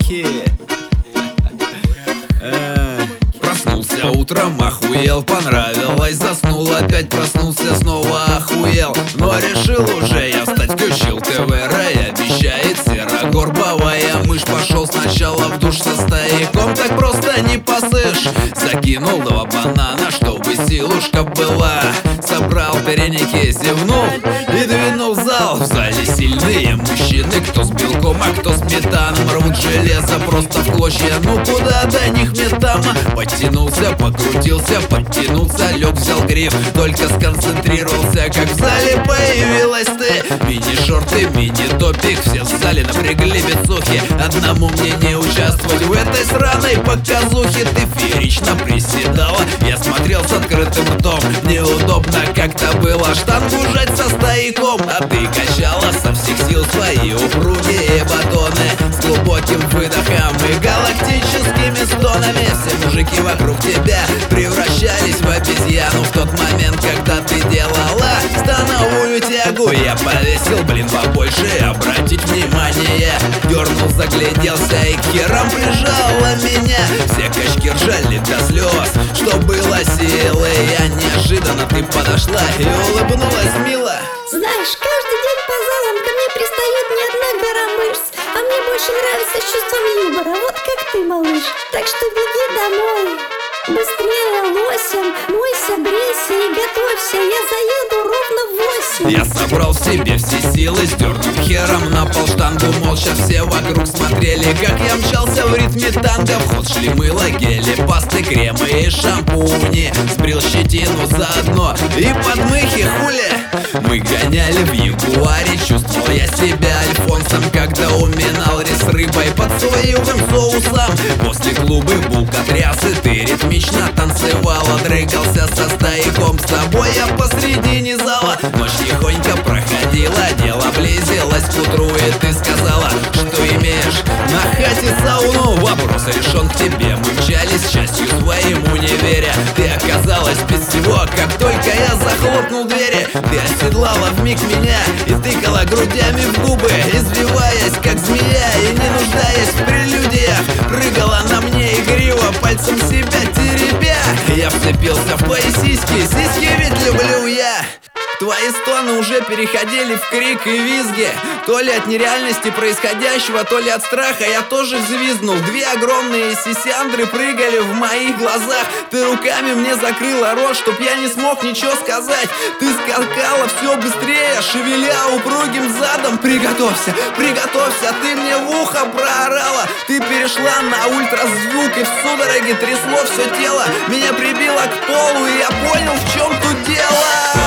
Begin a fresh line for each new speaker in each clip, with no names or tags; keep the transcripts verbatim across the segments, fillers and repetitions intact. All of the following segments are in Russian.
Охи. Проснулся утром, охуел, понравилось, заснул, опять проснулся, снова охуел. Но решил уже я встать, включил ТВ, рай обещает серо-горбовая мышь. Пошел сначала в душ со стояком, так просто не посышь. Закинул два банана, чтобы силушка была. Собрал переники, зевнул и двинул в зал. В зале сильные мужчины, кто с белком, а кто с метаном. Рвут железо просто в клочья, ну куда до них мне там? Подтянулся, покрутился, подтянулся, лег, взял гриф. Только сконцентрировался, как в зале появилась ты. Мини-шорты, мини-топик, все в зале напрягли бицухи. Одному мне не участвовать в этой сраной показухе. Ты феерично приседала, я смотрел с открытым ртом. Неудобно как-то было штангу жать со стояком. А ты качала со всех сил свои упругие батоны с глубоким выдохом и галактическими стонами. Все мужики вокруг тебя превращались в обезьяну в тот момент, когда ты делала становую тягу. Я повесил, блин, побольше обратить внимание. Дернул, загляделся и к херам прижала меня. Все качки ржали до слез, что было силы. Я неожиданно ты подошла и улыбнулась мило.
Знаешь, каждый день по залам ко мне пристает не одна гора мышц, а мне больше нравится с чувством юмора, вот как ты, малыш. Так что беги домой, быстрее, лосем, мойся, брейся и готовься, я заеду ровно в восемь.
Я собрал в себе все силы, сдернул хером на пол штангу. Молча все вокруг смотрели, как я мчался в ритме танго. В ход шли мыло, гели, пасты, кремы и шампуни. Сбрил щетину заодно и подмыхи, хули. Мы гоняли в Ягуаре, чувствовал я себя Альфонсом, когда уминал рис рыбой под соевым соусом. После клуба булка трясы, ты ритмично танцевала, дрыгался со стояком. С тобой я посредине зала. Ночь тихонько проходила, дело близилось к утру, и ты сказала, что имеешь на хате сауну. Вопрос решен к тебе, мы мчались счастью своему не веря. Ты оказалась без всего, как только я захлопнул двери. Ты оседлала вмиг меня и тыкала грудями в губы, извиваясь как змея и не нуждаясь в прелюдиях. Прыгала на мне игриво, пальцем себя теребя. Я вцепился в твои сиськи, сиськи ведь люблю я. Твои стоны уже переходили в крик и визги. То ли от нереальности происходящего, то ли от страха я тоже взвизгнул. Две огромные сисяндры прыгали в моих глазах. Ты руками мне закрыла рот, чтоб я не смог ничего сказать. Ты скакала все быстрее, шевеля упругим задом. Приготовься, приготовься, ты мне в ухо проорала. Ты перешла на ультразвук и в судороге трясло все тело. Меня прибило к полу и я понял, в чем тут дело.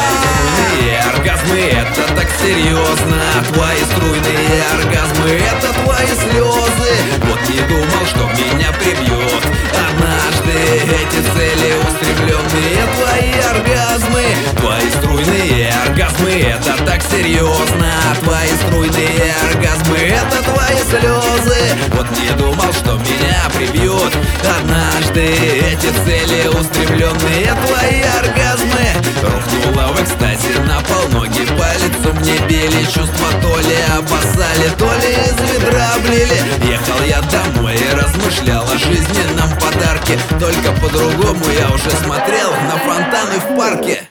Оргазмы — это так серьезно. Твои струйные оргазмы — это твои слезы. Вот не думал, что меня прибьет однажды эти цели устремленные твои оргазмы. Твои струйные оргазмы — это так серьезно. Твои струйные оргазмы — это твои слезы. Вот не думал, что меня прибьет однажды эти цели устремленные твои оргазмы. Рухнула в экстазе на пол, ноги по лицу мне били. Чувства то ли обоссали, то ли из ведра облили. Ехал я домой и размышлял о жизненном подарке. Только по-другому я уже смотрел на фонтаны в парке.